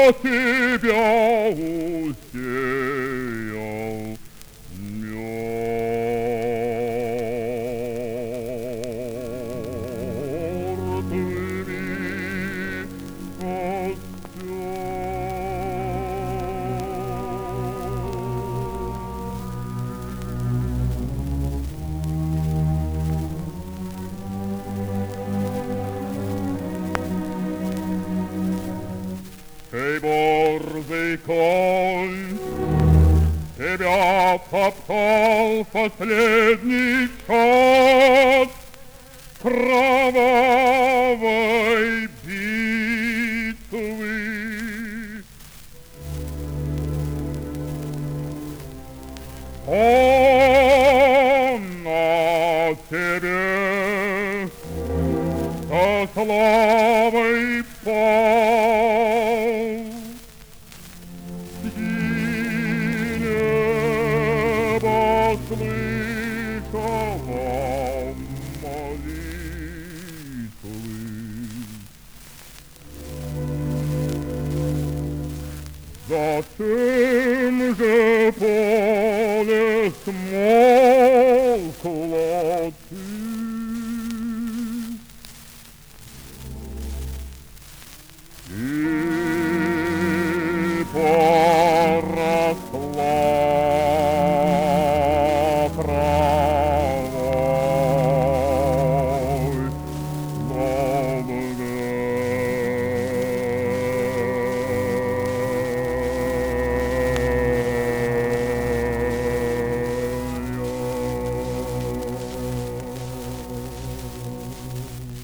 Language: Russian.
тебя усеял мертвыми Эй, борзый конь, тебя попал последний час кровавой битвы. Он на тебе со славой пал. И небо слышало молитвы. Зачем же поле смолкло